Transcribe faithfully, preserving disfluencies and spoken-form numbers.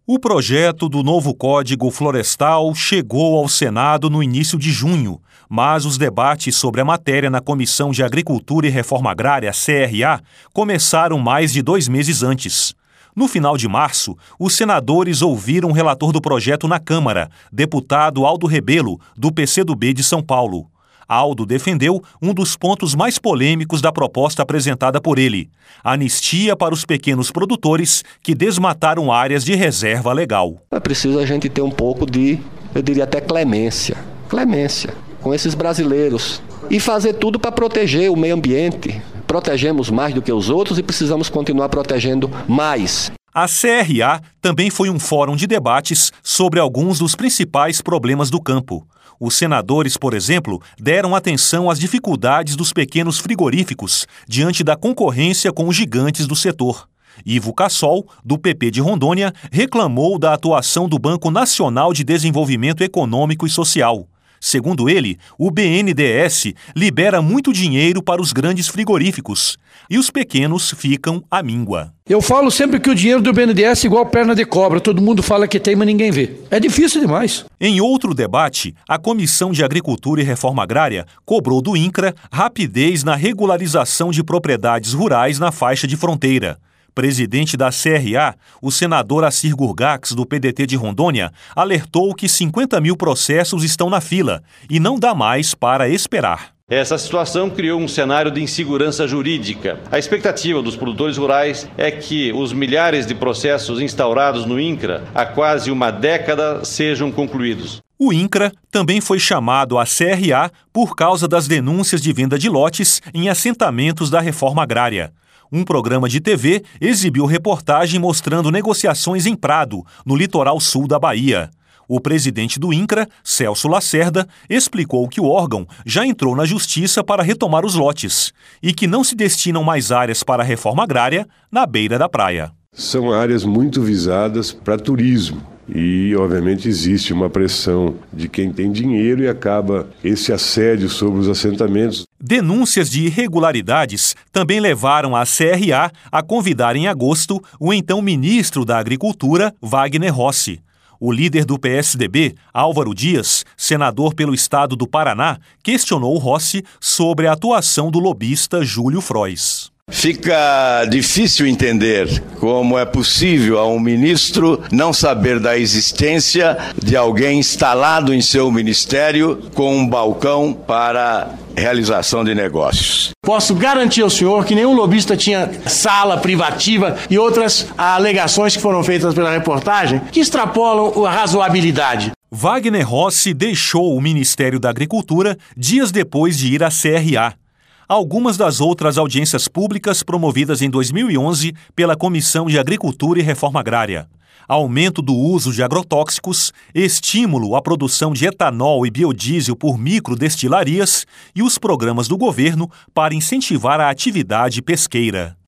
O projeto do novo Código Florestal chegou ao Senado no início de junho, mas os debates sobre a matéria na Comissão de Agricultura e Reforma Agrária, C R A, começaram mais de dois meses antes. No final de março, os senadores ouviram o relator do projeto na Câmara, deputado Aldo Rebelo, do P C do B de São Paulo. Aldo defendeu um dos pontos mais polêmicos da proposta apresentada por ele: a anistia para os pequenos produtores que desmataram áreas de reserva legal. É preciso a gente ter um pouco de, eu diria até clemência, clemência com esses brasileiros e fazer tudo para proteger o meio ambiente. Protegemos mais do que os outros e precisamos continuar protegendo mais. A C R A também foi um fórum de debates sobre alguns dos principais problemas do campo. Os senadores, por exemplo, deram atenção às dificuldades dos pequenos frigoríficos diante da concorrência com os gigantes do setor. Ivo Cassol, do P P de Rondônia, reclamou da atuação do Banco Nacional de Desenvolvimento Econômico e Social. Segundo ele, o B N D E S libera muito dinheiro para os grandes frigoríficos e os pequenos ficam à míngua. Eu falo sempre que o dinheiro do B N D E S é igual perna de cobra, todo mundo fala que tem, mas ninguém vê. É difícil demais. Em outro debate, a Comissão de Agricultura e Reforma Agrária cobrou do INCRA rapidez na regularização de propriedades rurais na faixa de fronteira. Presidente da C R A, o senador Assir Gurgax, do P D T de Rondônia, alertou que cinquenta mil processos estão na fila e não dá mais para esperar. Essa situação criou um cenário de insegurança jurídica. A expectativa dos produtores rurais é que os milhares de processos instaurados no INCRA há quase uma década sejam concluídos. O INCRA também foi chamado à C R A por causa das denúncias de venda de lotes em assentamentos da reforma agrária. Um programa de T V exibiu reportagem mostrando negociações em Prado, no litoral sul da Bahia. O presidente do INCRA, Celso Lacerda, explicou que o órgão já entrou na justiça para retomar os lotes e que não se destinam mais áreas para a reforma agrária na beira da praia. São áreas muito visadas para turismo. E, obviamente, existe uma pressão de quem tem dinheiro e acaba esse assédio sobre os assentamentos. Denúncias de irregularidades também levaram a C R A a convidar em agosto o então ministro da Agricultura, Wagner Rossi. O líder do P S D B, Álvaro Dias, senador pelo estado do Paraná, questionou Rossi sobre a atuação do lobista Júlio Frois. Fica difícil entender como é possível a um ministro não saber da existência de alguém instalado em seu ministério com um balcão para realização de negócios. Posso garantir ao senhor que nenhum lobista tinha sala privativa e outras alegações que foram feitas pela reportagem que extrapolam a razoabilidade. Wagner Rossi deixou o Ministério da Agricultura dias depois de ir à C R A. Algumas das outras audiências públicas promovidas em dois mil e onze pela Comissão de Agricultura e Reforma Agrária: aumento do uso de agrotóxicos, estímulo à produção de etanol e biodiesel por microdestilarias e os programas do governo para incentivar a atividade pesqueira.